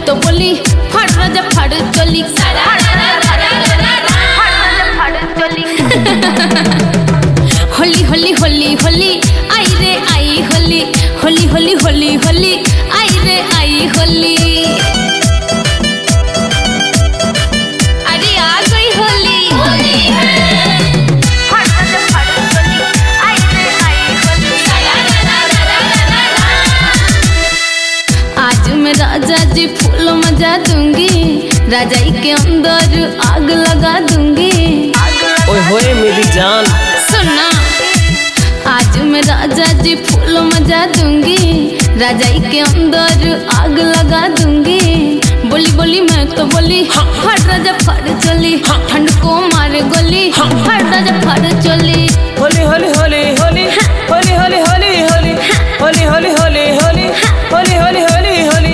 तो बोली फड़ राजा फड़ चोली होली होली होली होली आई रे आई होली होली होली होली होली आई रे आई होली। अरे आ गई होली आज मैं राजा जी फूल मजा दूंगी, राजाई के अंदर आग लगा दूंगी। ओए होए मेरी जान सुनना, आज मैं राजा जी फूल मजा दूंगी, राजाई के अंदर आग लगा दूंगी। बोली बोली मैं तो बोली फड़ राजा फड़ चली, ठंड को मारे गोली फड़ राजा फड़ चली। होली होली होली होली होली होली होली होली होली होली होली होली होली होली होली होली।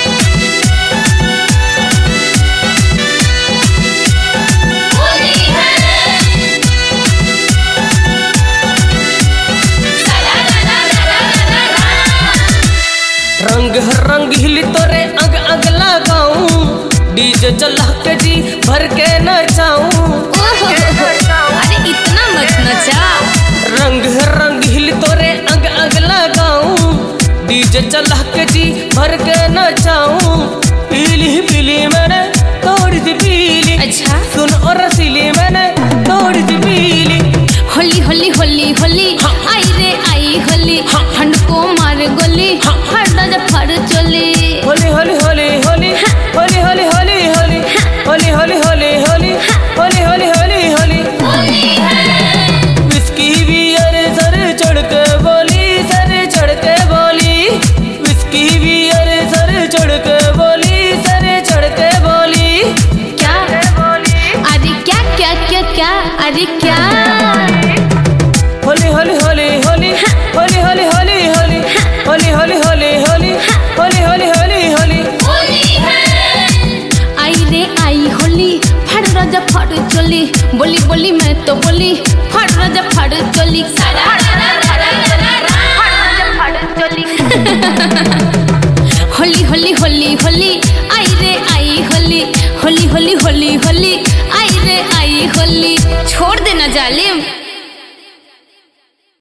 रंग रंग हिली तोरे अग अग लगाऊं, डीजे चला के जी भर के नचाऊं। अरे इतना मत नचा। रंग रंग हिली तोरे अग अग लगाऊं, डीजे चला के जी भर के नचाऊं। पीली पीली मैंने तोड़ दी पीली, अच्छा सुन और रसीली मैंने तोड़ दी पीली। होली होली होली होली आई रे आई होली, ठंड को मार गोली फड़ राजा फड़ चली। होली होली होली होली होली होली होली होली होली होली होली होली होली होली होली होली। विस्की बियर सर चढ़ के बोली, सर चढ़ के बोली। विस्की बियर सर चढ़ के बोली, सर चढ़ के बोली। क्या अरे क्या क्या क्या क्या अरे क्या। होली होली होली होली होली होली होली होली होली होली होली होली होली होली होली होली। आई रे आई होली फड़ राजा फड़ चली, बोली बोली मैं तो बोली फड़ राजा फड़ चली। होली होली होली होली आई रे आई होली होली होली होली होली आई रे आई होली। छोड़ देना जालिम।